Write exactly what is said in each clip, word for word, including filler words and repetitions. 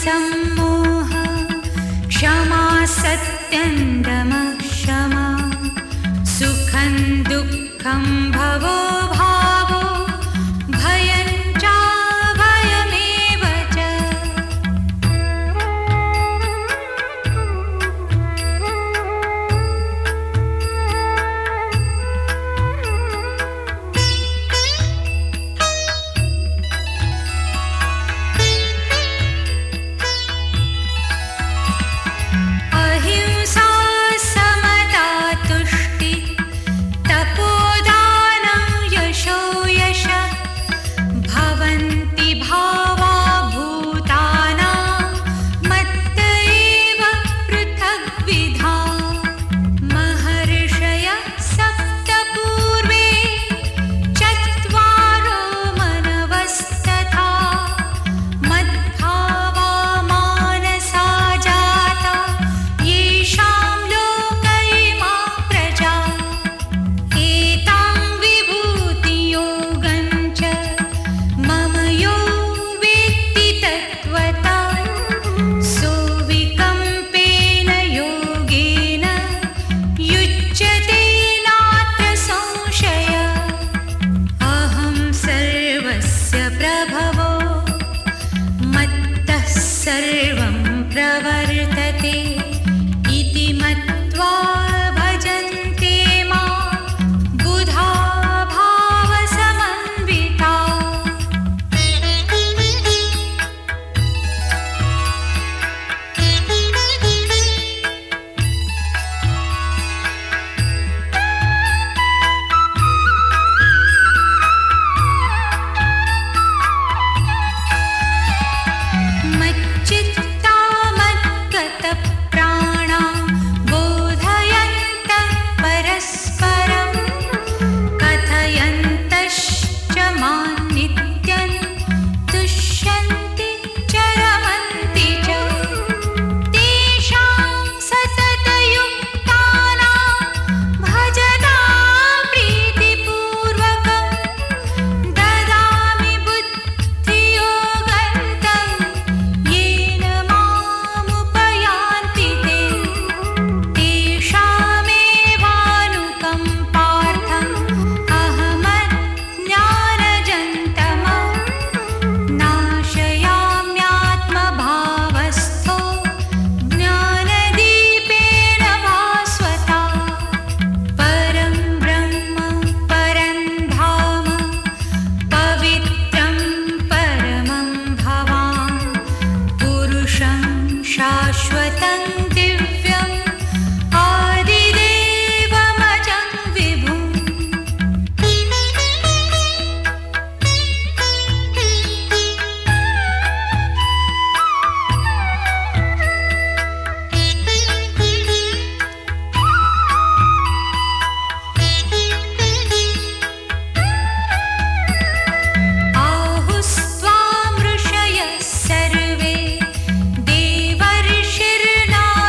सम्मोह क्षमा सत्यं दमः क्षमा सुखं दुःखं भवो भावो भयं चाभयमेव च अहिंसा समता तुष्टि तपोदानं यशो यशः भवन्ति भावा भूतानां मत्त एव पृथग्विधा महर्षयः सप्त पूर्वे चत्वारो मनवस्तथा मद्भावा मानसा जाता येषां लोक इमा प्रजा एतां विभूतियोगं च मम यो वेत्ति तत्त्वता सोऽविकम्पेन योगेन युज्यते नात्र संशयः अहं सर्वस्य प्रभवो मत्तः सर्वं प्रवर्तते इति मत्वा भजन्ते मां बुधा भावसमन्विताः मच्चित्ता मद्गतप्राणा बोधयन्तः परस्परं कथयन्तश्च मां नित्यं तुष्यन्ति च रमन्ति च तेषां सततयुक्तानां भजतां प्रीतिपूर्वकं ददामि बुद्धियोगं तं येन मामुपयान्ति ते तेषामेवानुकम्पार्थम् अहमज्ञानजन्तमं नाशयाम्यात्मभावस्थो ज्ञानदीपेन भास्वता परं ब्रह्म परं धाम पवित्रं परमं भवान् पुरुषं शाश्वतं दिव्यम् आदिदेवमजं विभुम् आहुस्त्वां ऋषयः सर्वे देवर्षिर्नारदो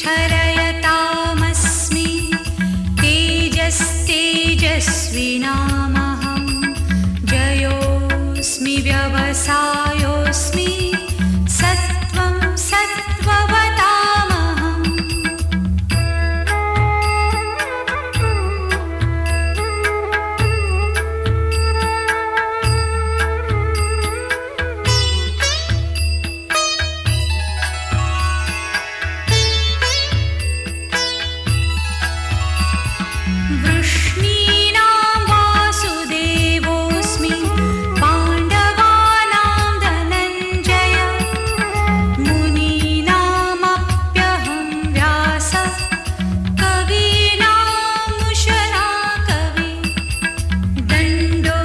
स्फरयतामस्मि तेजस्तेजस्विनामहं जयोऽस्मि व्यवसायोऽस्मि सत्त्वं सत्त्ववतामहम् वृष्णीनां वासुदेवोऽस्मि पाण्डवानां धनञ्जय मुनीनामप्यहं व्यासः कवीनामुशना कवि दण्डो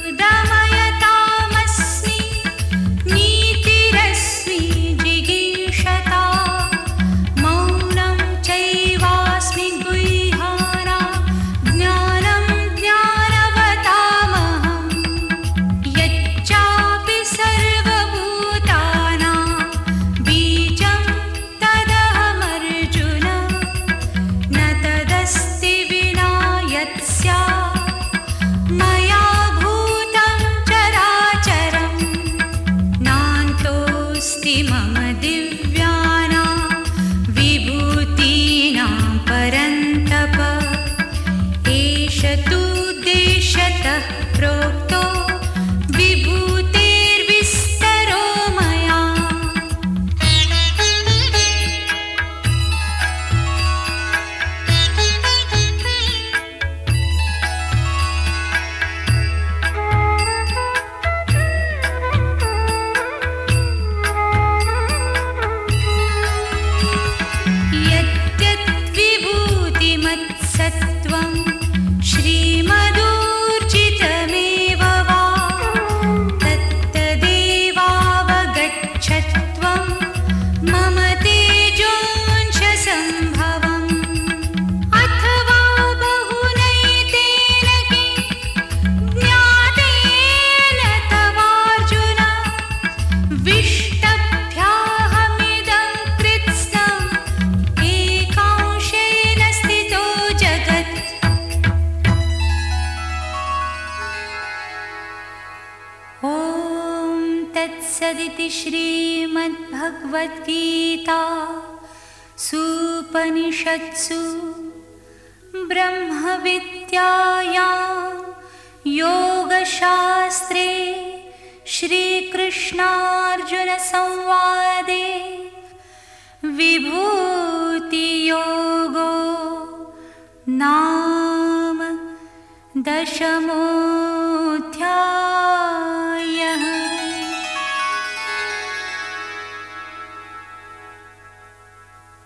दमयतामस्मि नीतिरस्मि जिगीषता मौनं चैवास्मि गुह्यानां ज्ञानं ज्ञानवतामहं यच्चापि सर्वभूतानां बीजं तदहमर्जुन न तदस्ति विना यत् स्यात् मया भूतं चराचरं नान्तोऽस्ति मम दिव्यानां विभूतीनां परन्तप एष तु देशतः प्रोक्तो विभूतेर्विस्तरो मया यद्यत् विभूतिमत्सत्त्वं श्रीमदूर्जितमेव वा तत्तदेवावगच्छत्वं मम तेजोंशसम्भवम् अथवा बहुनैतेन किं ज्ञातेन तवार्जुन विष्टभ्याहमिदं कृत्स्नम् एकांशेन स्थितो जगत् ॐ तत्सदिति श्रीमद्भगवद्गीता सूपनिषत्सु ब्रह्मविद्यायां योगशास्त्रे श्रीकृष्णार्जुनसंवादे विभूतियोगो नाम दशमो